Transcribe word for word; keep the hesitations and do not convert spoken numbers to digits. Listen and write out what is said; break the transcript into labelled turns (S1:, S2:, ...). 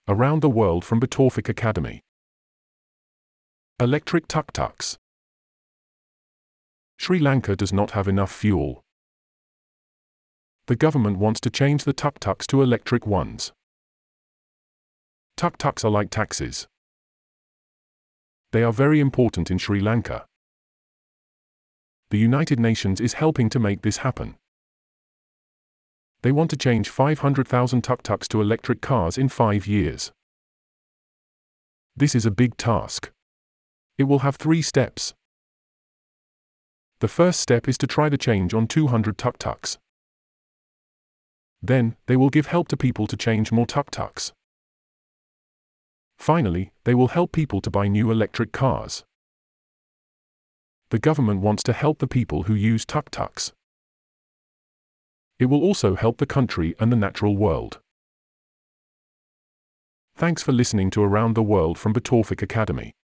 S1: Around the World from Bitawfik Academy. Electric tuk-tuks. Sri Lanka does not have enough fuel. The government wants to change the tuk-tuks to electric ones. Tuk-tuks are like taxis. They are very important in Sri Lanka. The United Nations is helping to make this happen. They want to change five hundred thousand tuk-tuks to electric cars in five years. This is a big task. It will have three steps. The first step is to try the change on two hundred tuk-tuks. Then, they will give help to people to change more tuk-tuks. Finally, they will help people to buy new electric cars. The government wants to help the people who use tuk-tuks. It will also help the country and the natural world. Thanks for listening to Around the World from Bitawfik Academy.